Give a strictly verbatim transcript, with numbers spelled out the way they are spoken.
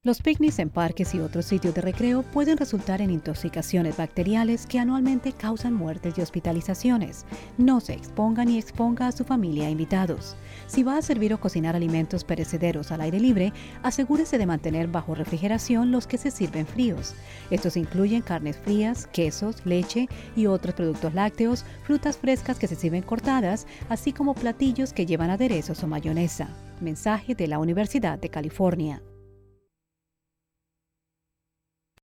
Los picnics en parques y otros sitios de recreo pueden resultar en intoxicaciones bacteriales que anualmente causan muertes y hospitalizaciones. No se exponga ni exponga a su familia e invitados. Si va a servir o cocinar alimentos perecederos al aire libre, asegúrese de mantener bajo refrigeración los que se sirven fríos. Estos incluyen carnes frías, quesos, leche y otros productos lácteos, frutas frescas que se sirven cortadas, así como platillos que llevan aderezos o mayonesa. Mensaje de la Universidad de California.